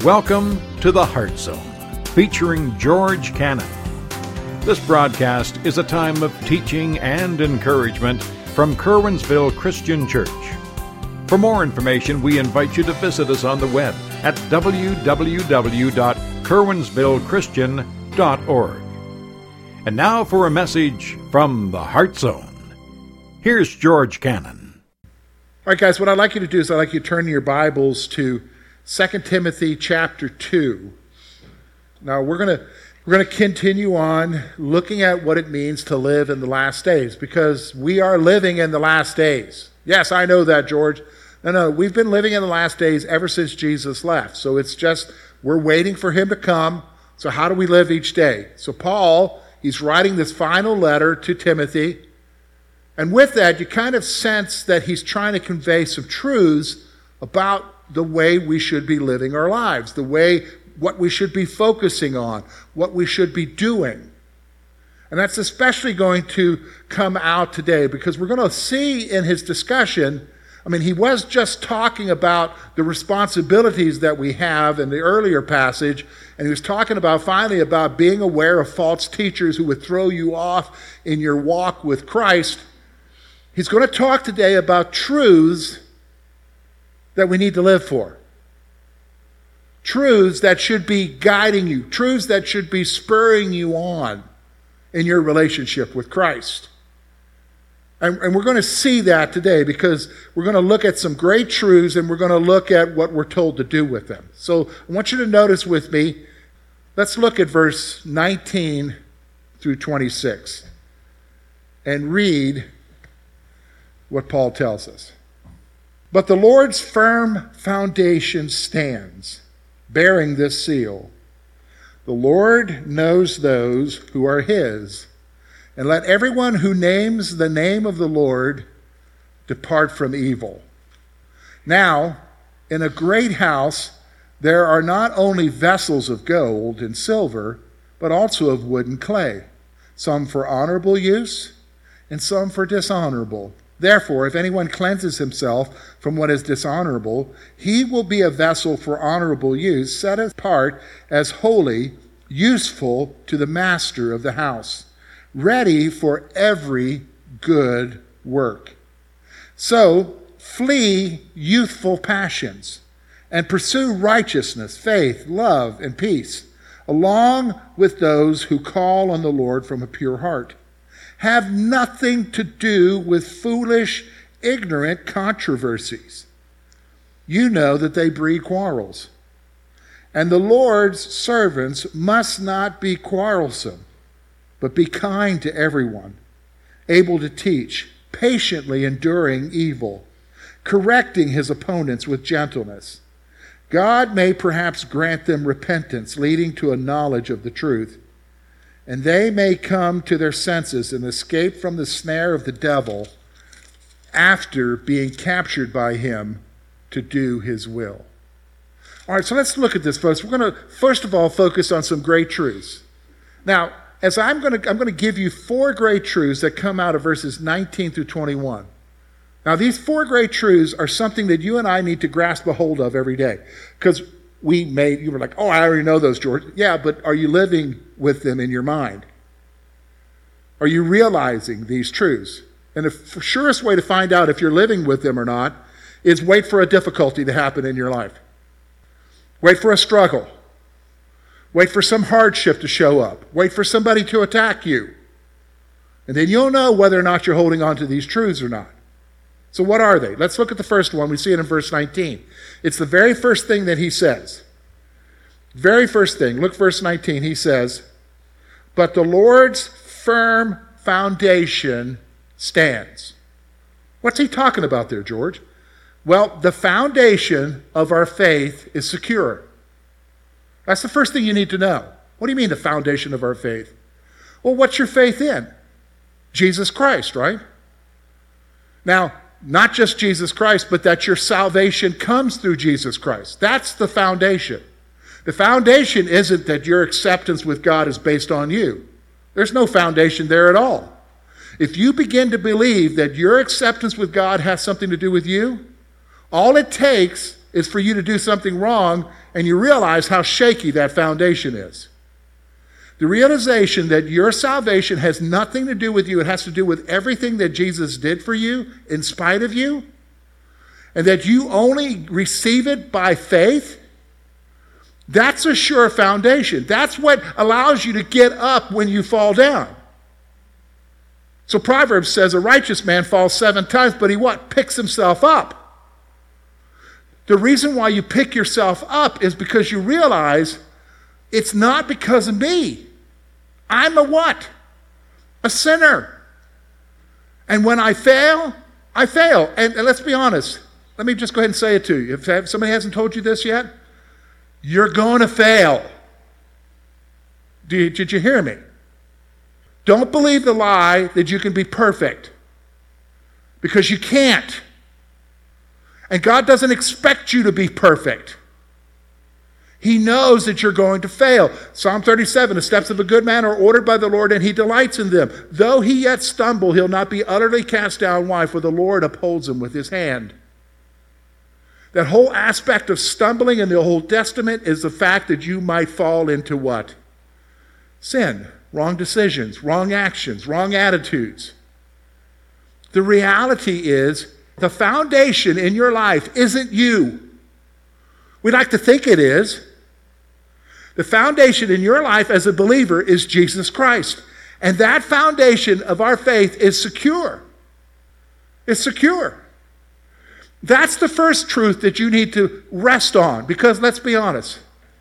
Welcome to the Heart Zone, featuring George Cannon. This broadcast is a time of teaching and encouragement from Curwensville Christian Church. For more information, we invite you to visit us on the web at www.curwensvillechristian.org. And now for a message from the Heart Zone. Here's George Cannon. All right, guys, what I'd like you to do is I'd like you to turn your Bibles to 2 Timothy chapter 2. Now, we're going to continue on looking at what it means to live in the last days, because we are living in the last days. Yes, I know that, George. No, we've been living in the last days ever since Jesus left. So it's just, we're waiting for him to come. So how do we live each day? So Paul, he's writing this final letter to Timothy. And with that, you kind of sense that he's trying to convey some truths about the way we should be living our lives, what we should be focusing on, what we should be doing. And that's especially going to come out today, because we're going to see in his discussion, he was just talking about the responsibilities that we have in the earlier passage, and he was talking about finally about being aware of false teachers who would throw you off in your walk with Christ. He's going to talk today about truths that we need to live for. Truths that should be guiding you. Truths that should be spurring you on in your relationship with Christ. And we're going to see that today, because we're going to look at some great truths and we're going to look at what we're told to do with them. So I want you to notice with me, let's look at verse 19 through 26 and read what Paul tells us. But the Lord's firm foundation stands, bearing this seal. The Lord knows those who are his, and let everyone who names the name of the Lord depart from evil. Now, in a great house, there are not only vessels of gold and silver, but also of wood and clay, some for honorable use and some for dishonorable. Therefore, if anyone cleanses himself from what is dishonorable, he will be a vessel for honorable use, set apart as holy, useful to the master of the house, ready for every good work. So, flee youthful passions and pursue righteousness, faith, love, and peace, along with those who call on the Lord from a pure heart. Have nothing to do with foolish, ignorant controversies. You know that they breed quarrels. And the Lord's servants must not be quarrelsome, but be kind to everyone, able to teach, patiently enduring evil, correcting his opponents with gentleness. God may perhaps grant them repentance, leading to a knowledge of the truth, and they may come to their senses and escape from the snare of the devil after being captured by him to do his will. All right, so let's look at this, folks. We're going to, first of all, focus on some great truths. Now, as I'm going to give you four great truths that come out of verses 19 through 21. Now, these four great truths are something that you and I need to grasp a hold of every day, because you were like, oh, I already know those, George. Yeah, but are you living with them in your mind? Are you realizing these truths? And the surest way to find out if you're living with them or not is wait for a difficulty to happen in your life. Wait for a struggle. Wait for some hardship to show up. Wait for somebody to attack you. And then you'll know whether or not you're holding on to these truths or not. So what are they? Let's look at the first one. We see it in verse 19. It's the very first thing that he says. Very first thing. Look, verse 19. He says, but the Lord's firm foundation stands. What's he talking about there, George? Well, the foundation of our faith is secure. That's the first thing you need to know. What do you mean the foundation of our faith? Well, what's your faith in? Jesus Christ, right? Now, not just Jesus Christ, but that your salvation comes through Jesus Christ. That's the foundation. The foundation isn't that your acceptance with God is based on you. There's no foundation there at all. If you begin to believe that your acceptance with God has something to do with you, all it takes is for you to do something wrong and you realize how shaky that foundation is. The realization that your salvation has nothing to do with you. It has to do with everything that Jesus did for you in spite of you. And that you only receive it by faith. That's a sure foundation. That's what allows you to get up when you fall down. So Proverbs says a righteous man falls 7 times, but he what? Picks himself up. The reason why you pick yourself up is because you realize it's not because of me. I'm a what? A sinner. And when I fail, I fail. And let's be honest. Let me just go ahead and say it to you. If somebody hasn't told you this yet, you're going to fail. Did you hear me? Don't believe the lie that you can be perfect. Because you can't. And God doesn't expect you to be perfect. He knows that you're going to fail. Psalm 37, the steps of a good man are ordered by the Lord, and he delights in them. Though he yet stumble, he'll not be utterly cast down. Why? For the Lord upholds him with his hand. That whole aspect of stumbling in the Old Testament is the fact that you might fall into what? Sin, wrong decisions, wrong actions, wrong attitudes. The reality is the foundation in your life isn't you. We like to think it is. The foundation in your life as a believer is Jesus Christ. And that foundation of our faith is secure. It's secure. That's the first truth that you need to rest on, because let's be honest.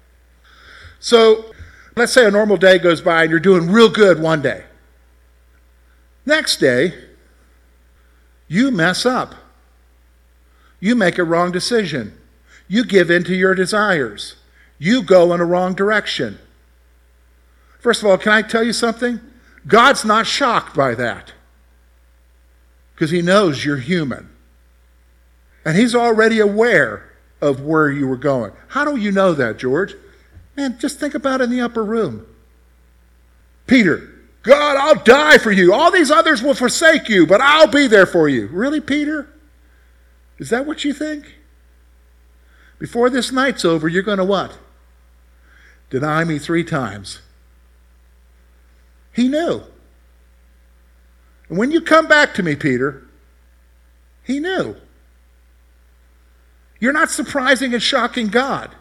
So, let's say a normal day goes by and you're doing real good one day. Next day, you mess up. You make a wrong decision. You give in to your desires. You go in a wrong direction. First of all, can I tell you something? God's not shocked by that, because he knows you're human. And he's already aware of where you were going. How do you know that, George? Man, just think about it in the upper room. Peter, God, I'll die for you. All these others will forsake you, but I'll be there for you. Really, Peter? Is that what you think? Before this night's over, you're going to what? Deny me 3 times. He knew. And when you come back to me, Peter, he knew. You're not surprising and shocking God.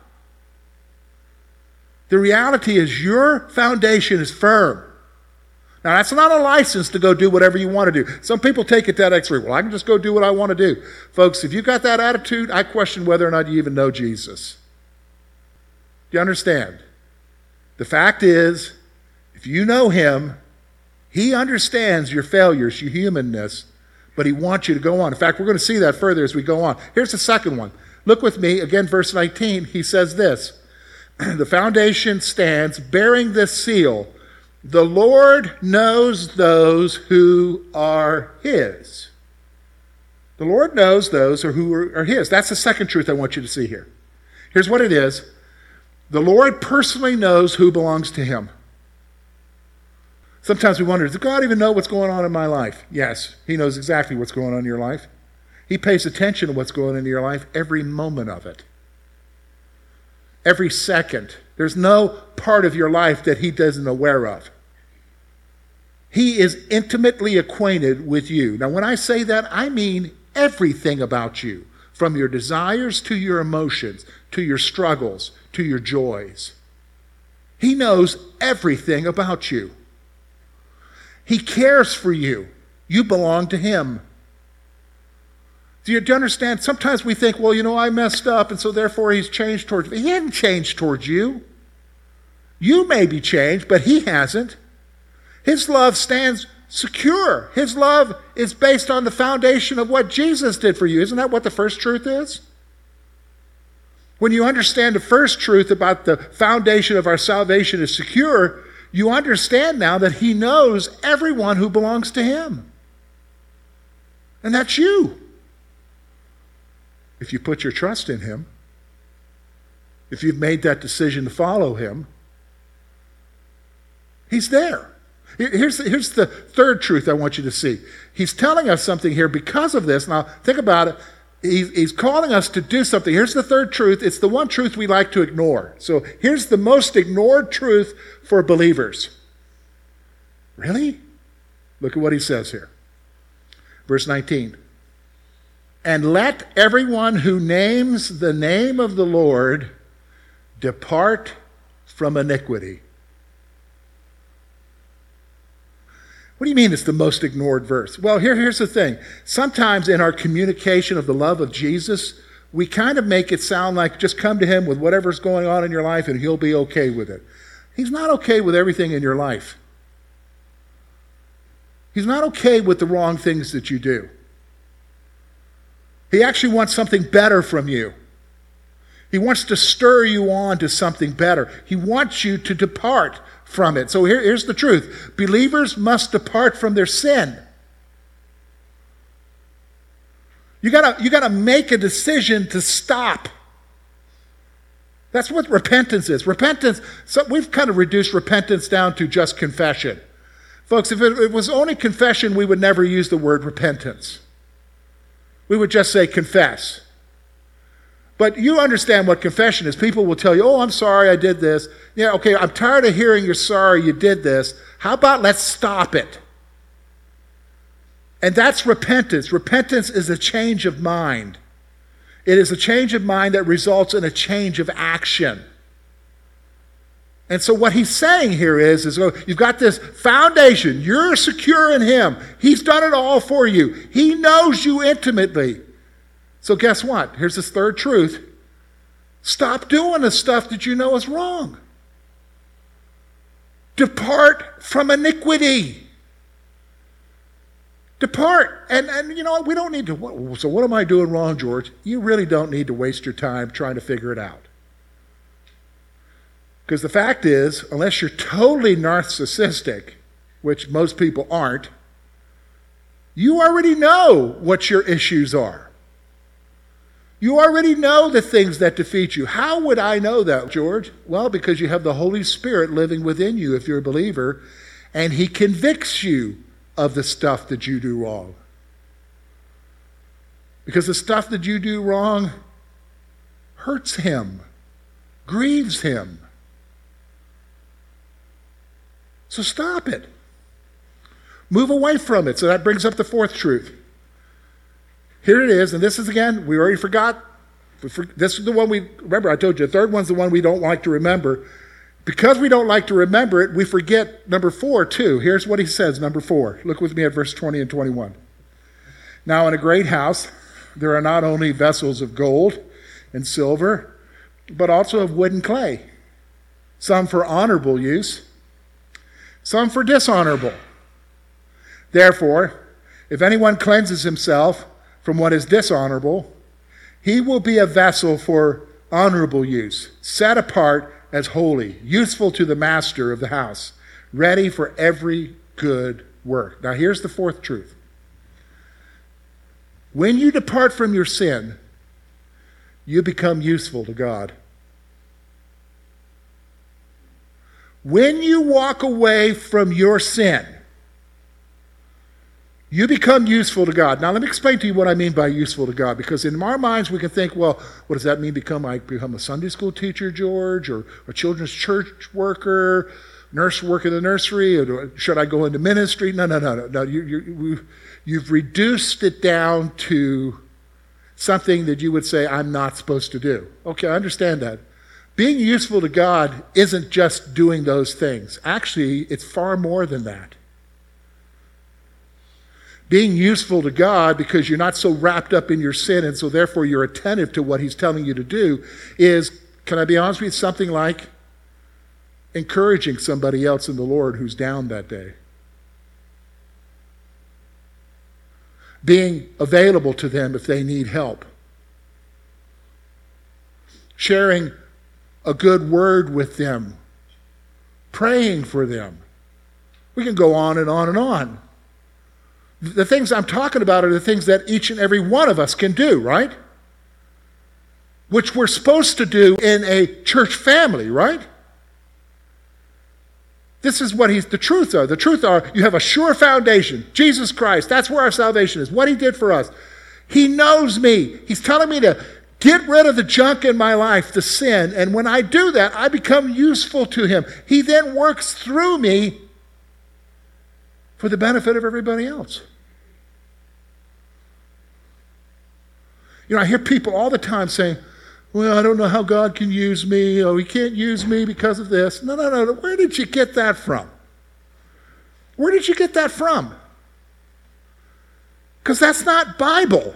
The reality is your foundation is firm. Now, that's not a license to go do whatever you want to do. Some people take it that extreme. Well, I can just go do what I want to do. Folks, if you got that attitude, I question whether or not you even know Jesus. Do you understand? The fact is, if you know him, he understands your failures, your humanness, but he wants you to go on. In fact, we're going to see that further as we go on. Here's the second one. Look with me, again, verse 19. He says this, the foundation stands bearing this seal. The Lord knows those who are his. The Lord knows those who are his. That's the second truth I want you to see here. Here's what it is. The Lord personally knows who belongs to him. Sometimes we wonder, does God even know what's going on in my life? Yes, he knows exactly what's going on in your life. He pays attention to what's going on in your life every moment of it. Every second. There's no part of your life that he isn't aware of. He is intimately acquainted with you. Now, when I say that, I mean everything about you, from your desires to your emotions, to your struggles, to your joys. He knows everything about you. He cares for you. You belong to him. Do you understand? Sometimes we think, well, I messed up, and so therefore he's changed towards me. He hasn't changed towards you. You may be changed, but he hasn't. His love stands secure. His love is based on the foundation of what Jesus did for you. Isn't that what the first truth is? When you understand the first truth about the foundation of our salvation is secure, you understand now that he knows everyone who belongs to him. And that's you. If you put your trust in him, if you've made that decision to follow him, he's there. Here's the third truth I want you to see. He's telling us something here because of this. Now, think about it. He's calling us to do something. Here's the third truth. It's the one truth we like to ignore. So here's the most ignored truth for believers. Really? Look at what he says here. Verse 19. And let everyone who names the name of the Lord depart from iniquity. What do you mean it's the most ignored verse? Well, here's the thing. Sometimes in our communication of the love of Jesus, we kind of make it sound like just come to him with whatever's going on in your life and he'll be okay with it. He's not okay with everything in your life. He's not okay with the wrong things that you do. He actually wants something better from you. He wants to stir you on to something better. He wants you to depart from it. So here's the truth. Believers must depart from their sin. You gotta make a decision to stop. That's what repentance is. Repentance, so we've kind of reduced repentance down to just confession. Folks, if it was only confession, we would never use the word repentance. We would just say confess. But you understand what confession is. People will tell you, oh, I'm sorry, I did this. Yeah, okay, I'm tired of hearing you're sorry you did this. How about let's stop it? And that's repentance. Repentance is a change of mind. It is a change of mind that results in a change of action. And so what he's saying here is you've got this foundation. You're secure in him. He's done it all for you. He knows you intimately. So guess what? Here's this third truth. Stop doing the stuff that you know is wrong. Depart from iniquity. Depart. And you know what? We don't need to. So what am I doing wrong, George? You really don't need to waste your time trying to figure it out. Because the fact is, unless you're totally narcissistic, which most people aren't, you already know what your issues are. You already know the things that defeat you. How would I know that, George? Well, because you have the Holy Spirit living within you if you're a believer, and he convicts you of the stuff that you do wrong. Because the stuff that you do wrong hurts him, grieves him. So stop it. Move away from it. So that brings up the fourth truth. Here it is, and this is, again, we already forgot. This is the one remember I told you, the third one's the one we don't like to remember. Because we don't like to remember it, we forget number 4 too. Here's what he says, number 4. Look with me at verse 20 and 21. Now in a great house, there are not only vessels of gold and silver, but also of wood and clay, some for honorable use, some for dishonorable. Therefore, if anyone cleanses himself from what is dishonorable, he will be a vessel for honorable use, set apart as holy, useful to the master of the house, ready for every good work. Now here's the fourth truth. When you depart from your sin, you become useful to God. When you walk away from your sin, you become useful to God. Now, let me explain to you what I mean by useful to God, because in our minds we can think, well, what does that mean? Become a Sunday school teacher, George, or a children's church worker, work in the nursery, or should I go into ministry? No. You've reduced it down to something that you would say, I'm not supposed to do. Okay, I understand that. Being useful to God isn't just doing those things. Actually, it's far more than that. Being useful to God because you're not so wrapped up in your sin and so therefore you're attentive to what he's telling you to do is, can I be honest with you, something like encouraging somebody else in the Lord who's down that day. Being available to them if they need help. Sharing a good word with them. Praying for them. We can go on and on and on. The things I'm talking about are the things that each and every one of us can do, right? Which we're supposed to do in a church family, right? This is what the truth are. The truth are, you have a sure foundation. Jesus Christ, that's where our salvation is. What he did for us. He knows me. He's telling me to get rid of the junk in my life, the sin. And when I do that, I become useful to him. He then works through me for the benefit of everybody else. You know, I hear people all the time saying, well, I don't know how God can use me. Oh, he can't use me because of this. No. Where did you get that from? Where did you get that from? Because that's not Bible.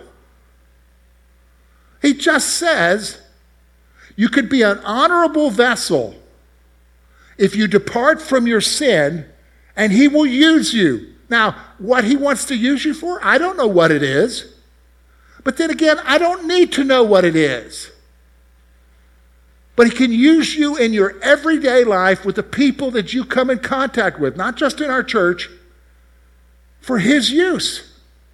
He just says you could be an honorable vessel if you depart from your sin, and he will use you. Now, what he wants to use you for, I don't know what it is. But then again, I don't need to know what it is. But he can use you in your everyday life with the people that you come in contact with, not just in our church, for his use.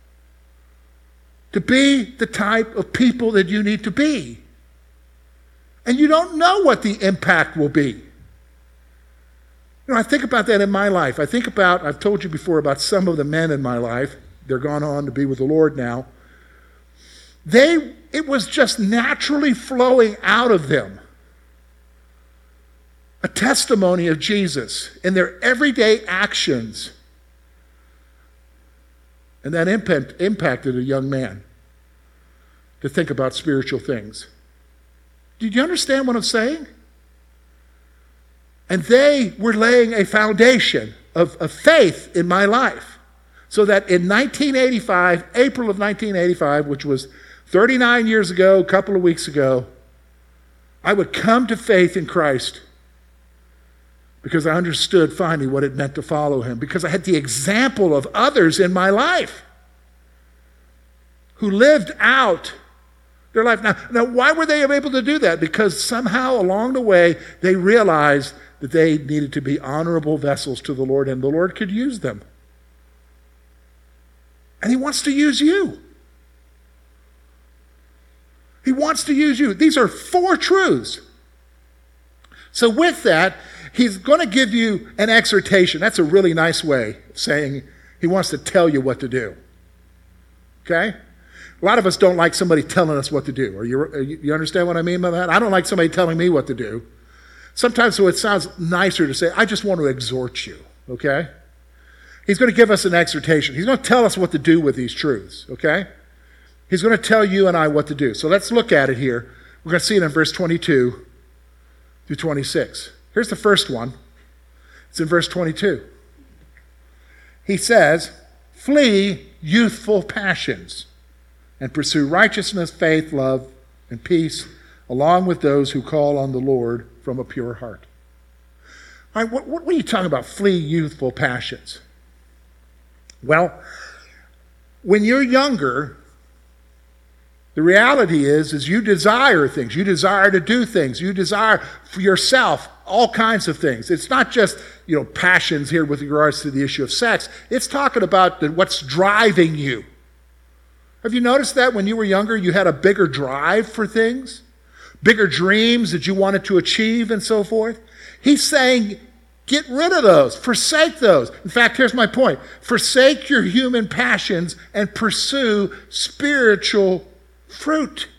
To be the type of people that you need to be. And you don't know what the impact will be. You know, I think about that in my life. I've told you before about some of the men in my life. They're gone on to be with the Lord now. It was just naturally flowing out of them. A testimony of Jesus in their everyday actions. And that impacted a young man to think about spiritual things. Did you understand what I'm saying? And they were laying a foundation of faith in my life. So that in 1985, April of 1985, which was 39 years ago, a couple of weeks ago, I would come to faith in Christ because I understood finally what it meant to follow him, because I had the example of others in my life who lived out their life. Now, why were they able to do that? Because somehow along the way, they realized that they needed to be honorable vessels to the Lord, and the Lord could use them. And he wants to use you. He wants to use you. These are 4 truths. So with that, he's going to give you an exhortation. That's a really nice way of saying he wants to tell you what to do. Okay? A lot of us don't like somebody telling us what to do. You understand what I mean by that? I don't like somebody telling me what to do. Sometimes so it sounds nicer to say, I just want to exhort you. Okay? He's going to give us an exhortation. He's going to tell us what to do with these truths. Okay? He's going to tell you and I what to do. So let's look at it here. We're going to see it in verse 22 through 26. Here's the first one. It's in verse 22. He says, flee youthful passions and pursue righteousness, faith, love, and peace, along with those who call on the Lord from a pure heart. All right, what are you talking about, flee youthful passions? Well, when you're younger, the reality is you desire things. You desire to do things. You desire for yourself all kinds of things. It's not just, passions here with regards to the issue of sex. It's talking about what's driving you. Have you noticed that when you were younger, you had a bigger drive for things? Bigger dreams that you wanted to achieve and so forth? He's saying, get rid of those. Forsake those. In fact, here's my point. Forsake your human passions and pursue spiritual fruit.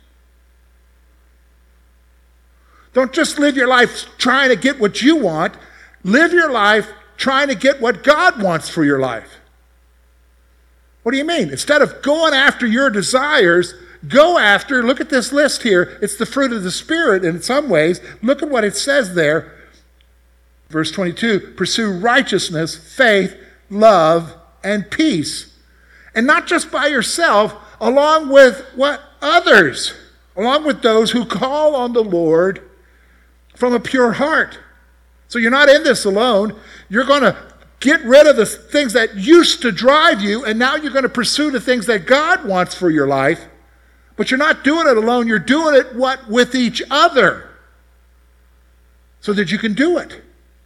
Don't just live your life trying to get what you want. Live your life trying to get what God wants for your life. What do you mean? Instead of going after your desires, go after, look at this list here. It's the fruit of the Spirit in some ways. Look at what it says there. Verse 22, pursue righteousness, faith, love, and peace. And not just by yourself, along with what? Others. Along with those who call on the Lord from a pure heart. So you're not in this alone. You're going to get rid of the things that used to drive you, and now you're going to pursue the things that God wants for your life. But you're not doing it alone. You're doing it, with each other. So that you can do it.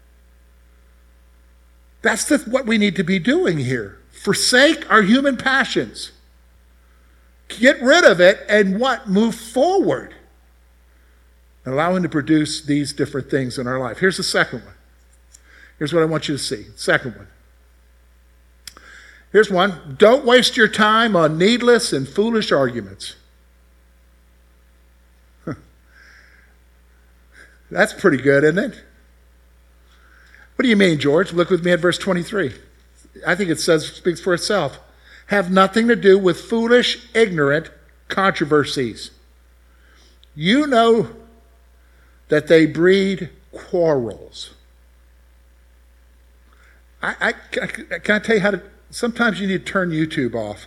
That's what we need to be doing here. Forsake our human passions. Get rid of it and move forward. Allow him to produce these different things in our life. Here's the second one. Here's what I want you to see. Second one. Here's one. Don't waste your time on needless and foolish arguments. That's pretty good, isn't it? What do you mean, George? Look with me at verse 23. I think it speaks for itself. Have nothing to do with foolish, ignorant controversies. You know that they breed quarrels. Can I tell you how to... Sometimes you need to turn YouTube off.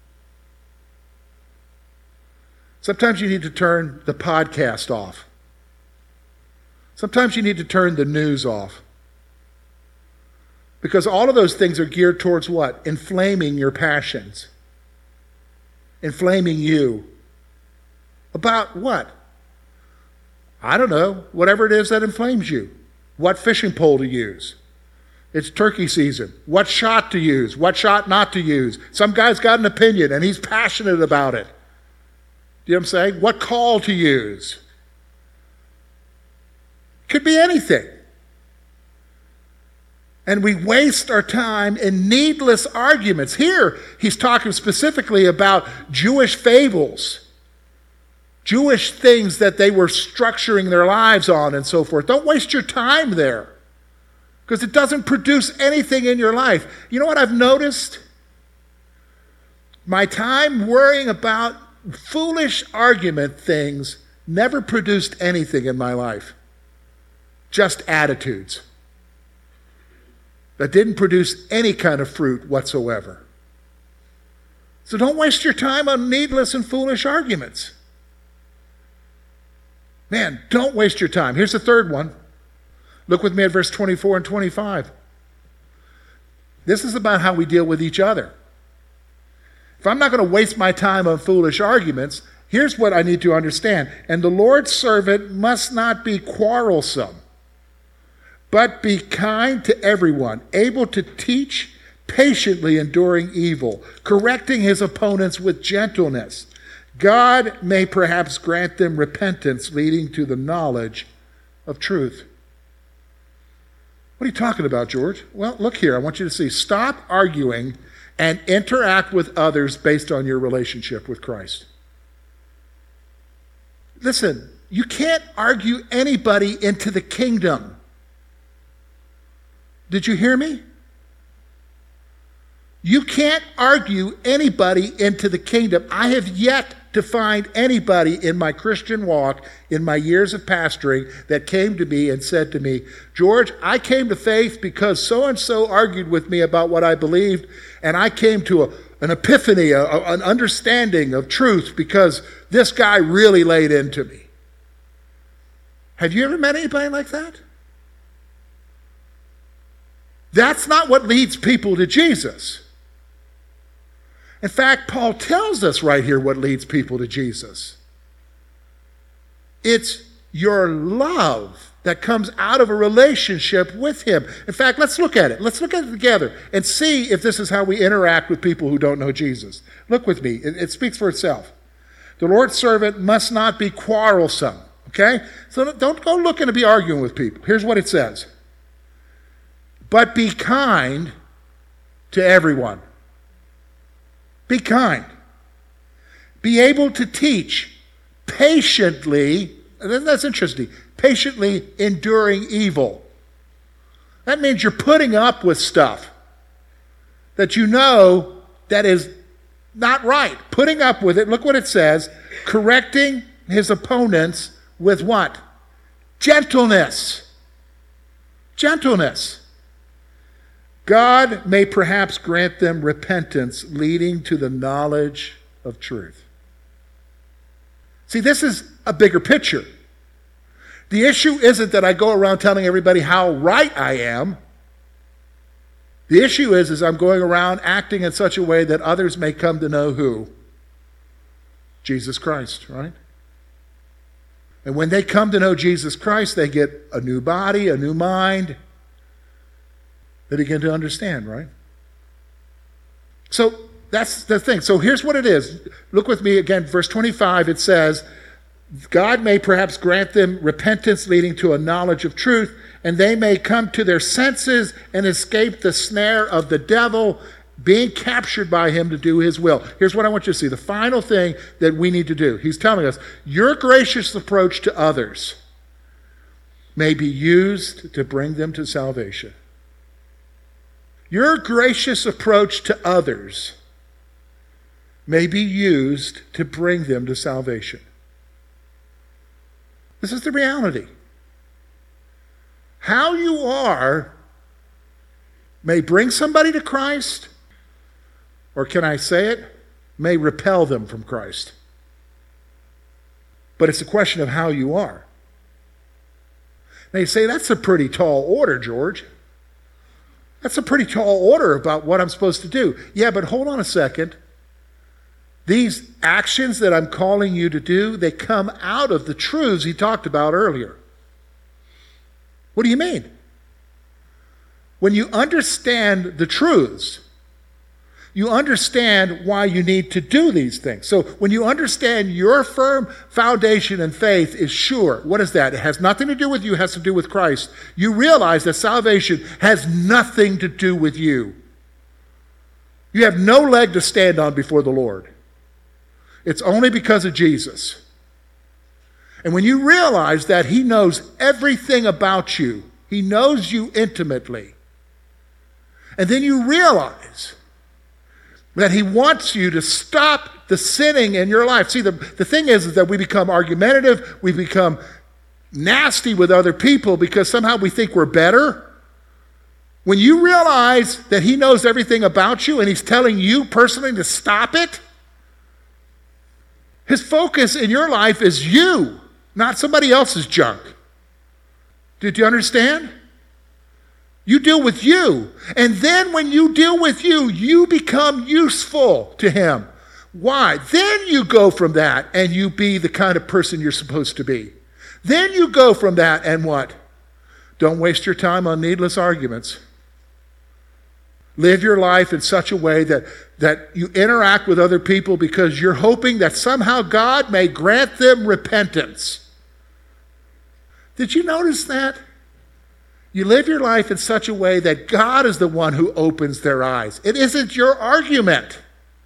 Sometimes you need to turn the podcast off. Sometimes you need to turn the news off. Because all of those things are geared towards what? Inflaming your passions. Inflaming you. About what? I don't know. Whatever it is that inflames you. What fishing pole to use. It's turkey season. What shot to use. What shot not to use. Some guy's got an opinion and he's passionate about it. You know what I'm saying? What call to use. Could be anything. And we waste our time in needless arguments. Here, he's talking specifically about Jewish fables, Jewish things that they were structuring their lives on and so forth. Don't waste your time there, because it doesn't produce anything in your life. You know what I've noticed? My time worrying about foolish argument things never produced anything in my life. Just attitudes that didn't produce any kind of fruit whatsoever. So don't waste your time on needless and foolish arguments. Man, don't waste your time. Here's the third one. Look with me at verse 24 and 25. This is about how we deal with each other. If I'm not going to waste my time on foolish arguments, here's what I need to understand. And the Lord's servant must not be quarrelsome, but be kind to everyone, able to teach, patiently enduring evil, correcting his opponents with gentleness. God may perhaps grant them repentance leading to the knowledge of truth. What are you talking about, George? Well, look here. I want you to see. Stop arguing and interact with others based on your relationship with Christ. Listen, you can't argue anybody into the kingdom. Did you hear me? You can't argue anybody into the kingdom. I have yet to find anybody in my Christian walk, in my years of pastoring, that came to me and said to me, George, I came to faith because so-and-so argued with me about what I believed, and I came to an epiphany, an understanding of truth because this guy really laid into me. Have you ever met anybody like that? That's not what leads people to Jesus. In fact, Paul tells us right here what leads people to Jesus. It's your love that comes out of a relationship with him. In fact, let's look at it. Let's look at it together and see if this is how we interact with people who don't know Jesus. Look with me. It speaks for itself. The Lord's servant must not be quarrelsome. Okay? So don't go looking to be arguing with people. Here's what it says. But be kind to everyone. Be kind. Be able to teach patiently, and that's interesting, patiently enduring evil. That means you're putting up with stuff that you know that is not right. Putting up with it, look what it says, correcting his opponents with what? Gentleness. Gentleness. God may perhaps grant them repentance leading to the knowledge of truth. See, this is a bigger picture. The issue isn't that I go around telling everybody how right I am. The issue is I'm going around acting in such a way that others may come to know who? Jesus Christ, right? And when they come to know Jesus Christ, they get a new body, a new mind. They begin to understand, right? So that's the thing. So here's what it is. Look with me again, verse 25, it says, God may perhaps grant them repentance leading to a knowledge of truth, and they may come to their senses and escape the snare of the devil being captured by him to do his will. Here's what I want you to see. The final thing that we need to do. He's telling us, your gracious approach to others may be used to bring them to salvation. Your gracious approach to others may be used to bring them to salvation. This is the reality. How you are may bring somebody to Christ, or can I say it, may repel them from Christ. But it's a question of how you are. Now you say, that's a pretty tall order, George. That's a pretty tall order about what I'm supposed to do. Yeah, but hold on a second. These actions that I'm calling you to do, they come out of the truths he talked about earlier. What do you mean? When you understand the truths, you understand why you need to do these things. So when you understand your firm foundation in faith is sure, what is that? It has nothing to do with you, it has to do with Christ. You realize that salvation has nothing to do with you. You have no leg to stand on before the Lord. It's only because of Jesus. And when you realize that he knows everything about you, he knows you intimately, and then you realize that he wants you to stop the sinning in your life. See, the thing is that we become argumentative, we become nasty with other people because somehow we think we're better. When you realize that he knows everything about you and he's telling you personally to stop it, his focus in your life is you, not somebody else's junk. Did you understand? You deal with you. And then when you deal with you, you become useful to him. Why? Then you go from that and you be the kind of person you're supposed to be. Then you go from that and what? Don't waste your time on needless arguments. Live your life in such a way that you interact with other people because you're hoping that somehow God may grant them repentance. Did you notice that? You live your life in such a way that God is the one who opens their eyes. It isn't your argument.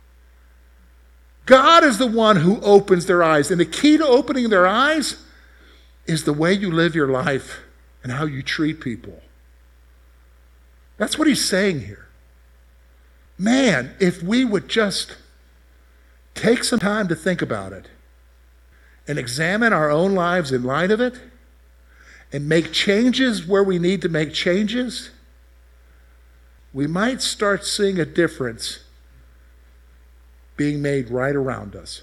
God is the one who opens their eyes. And the key to opening their eyes is the way you live your life and how you treat people. That's what he's saying here. Man, if we would just take some time to think about it and examine our own lives in light of it, and make changes where we need to make changes, we might start seeing a difference being made right around us.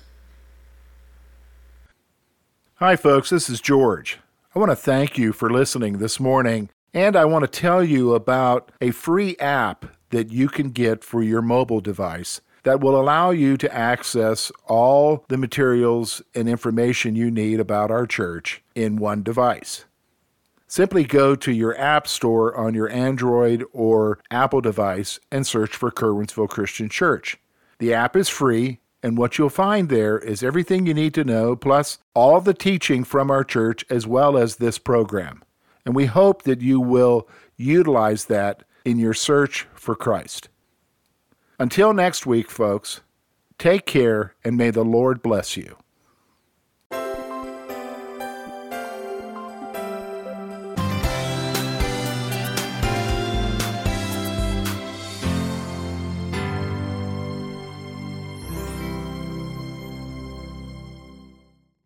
Hi, folks. This is George. I want to thank you for listening this morning, and I want to tell you about a free app that you can get for your mobile device that will allow you to access all the materials and information you need about our church in one device. Simply go to your app store on your Android or Apple device and search for Curwensville Christian Church. The app is free, and what you'll find there is everything you need to know, plus all the teaching from our church as well as this program. And we hope that you will utilize that in your search for Christ. Until next week, folks, take care and may the Lord bless you.